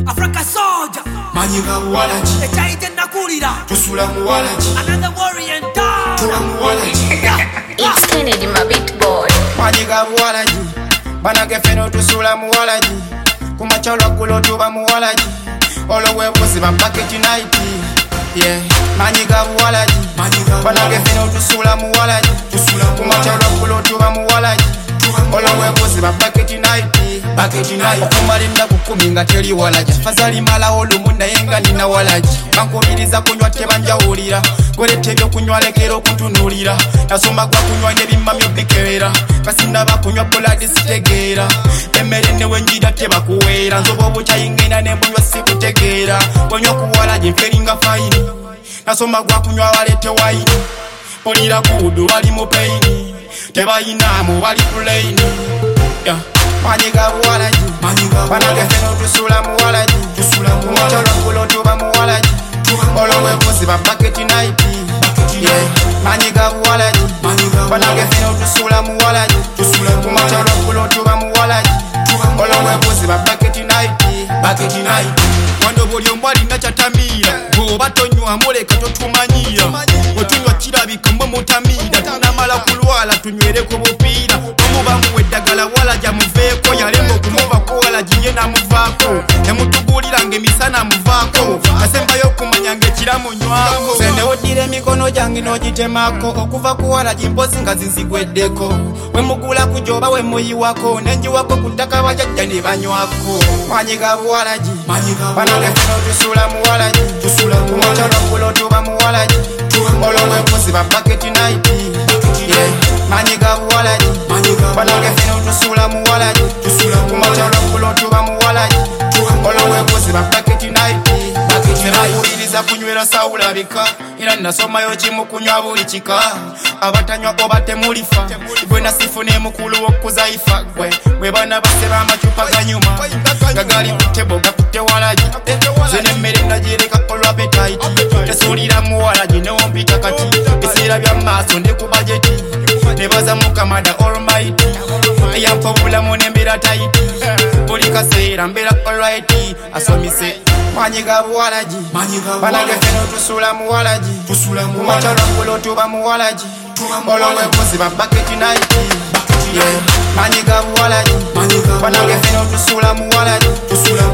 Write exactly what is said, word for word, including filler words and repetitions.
Africa soldier Manyiga muwalaji echaite nakulira tusula muwalaji another warrior in town tula muwalaji It's Kennedy my beat boy Manyiga muwalaji banage feno tusula muwalaji kumachalwa kulo tuba muwalaji olowebuzzi bambaketi night yeah manyiga muwalaji banage feno tusula muwalaji kumachalwa kulo tuba muwalaji olowebuzzi bambaketi night baketi night okumalinda kukuminga teri walaji fazali mala olumu naye nga nina walaji bankubiriza kunywa tebanjawulira golete ebyokunywa lekero kuntunulira nasoma gwa kunywa nebimamyo bikebera kasinaba kunywa poladi sitegeera emmere newenjira tebakuweera nzoba obukyayingenda nembunywa sikutegeera wenywa kuwalaji nferinga fayini nasoma gwa kunywa walete wayini polira kudu bali mu peyini tebayinamu bali kuleini yeah. Manyiga muwalaji banage feno tusula muwalaji kumachalwa kulo tuba muwalaji olowebuzzi bambaketi night yeah. Manyiga muwalaji banage feno tusula muwalaji kumachalwa kulo tuba muwalaji olowebuzzi bambaketi night baketi night wando buli omu alina kyatamiira bw'oba tonywa muleka totumanyira wetunywa kirabika mwe mutamiira tunamala kulwala tunywereko bupiira omubamuwa eddagala walaja muveeko yalemba okumuvako walaji ye namuvaako nemutugulira ng'emisana muvaako asembayo okumanya ng'ekiramu nywako senewodira emikono gyange n'ogitemako okuva ku walaji mpozi nga zinzigweddeko wemugula kujoba wemuyiwako nenjiwako ku ttaka bajajja ne banywako manyiga buwalaji banage feno tusula muwalaji kumachalwa kulo tuba muwalaji olowebuzzi bambaketi night yeah. Manyiga buwalaji banage feno tusula muwalaji kumachalwa kulo tuba muwalaji olowebuzzi bambaketi night nebakuwuliriza kunywera sawulabika era nasomayo kimu kunywa buli kika abatanywa oba temulifa gwe nasifune mukulu w'okuzaifa gwe bwe bana basse b'amacupa ganyuma nga gali kutebo gakutte walaji ze n'emmere nagireka olw'apetaiti tesuulira muwalaji newompita kati biseera bya maaso ndi ku bajeti nebaza mukamada almighty eyampa obulamu n'embeera taiti buli kaseera mbeera alright asomise manyiga buwalaji banage feno tusula muwalaji kumachalwa kulo tuba muwalaji olowebuzzi bambaketi night yeah. Manyiga buwalaji banage feno tusula muwalaji